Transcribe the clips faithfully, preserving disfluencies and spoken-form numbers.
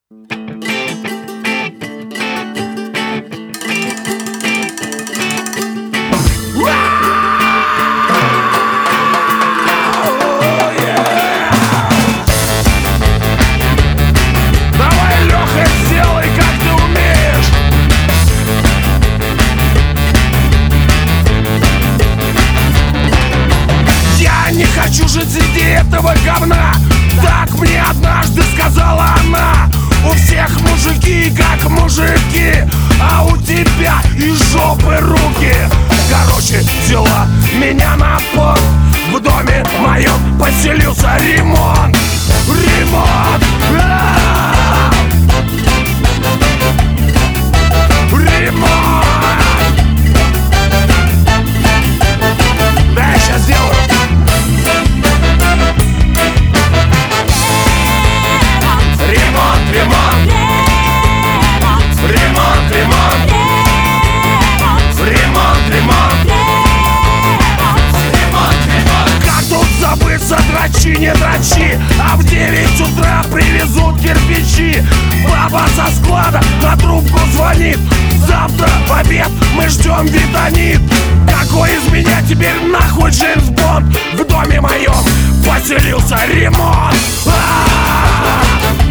Давай, Леха, сделай, как ты умеешь. Я не хочу жить среди этого говна. Так мне однажды сказала она. У всех мужики как мужики, а у тебя из жопы руки. Короче, взяла меня на пост. В доме моем поселился ремонт. Ремонт! А-а-а! Ремонт! Да, я сейчас сделаю. Ремонт, ремонт, ремонт, ремонт, ремонт, ремонт, ремонт, ремонт. Как тут забыться, дрочи, не дрочи, а в девять утра привезут кирпичи. Баба со склада на трубку звонит. Завтра в обед мы ждем витамин. Какой из меня теперь нахуй Джеймс Бонд? В доме моем поселился ремонт. А-а-а!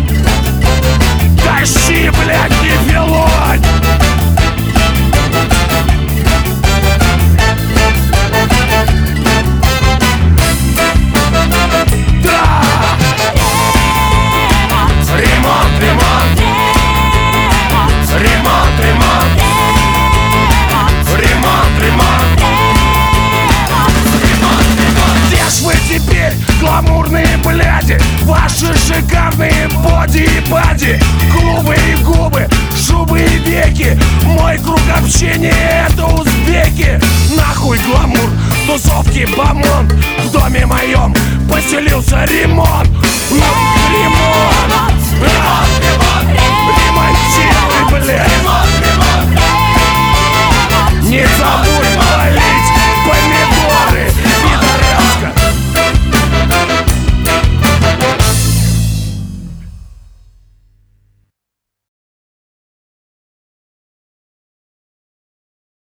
Тащи, блядь, не филонь! Да! Ремонт, ремонт! Ремонт, ремонт! Ремонт, ремонт! Где ж вы теперь, гламурные бляди? Ваши шикарные боди и бади, клубы и губы, шубы и веки. Мой круг общения — это узбеки. Нахуй гламур, тусовки, бомонд. В доме моем поселился ремонт. Ремонт! Ремонт!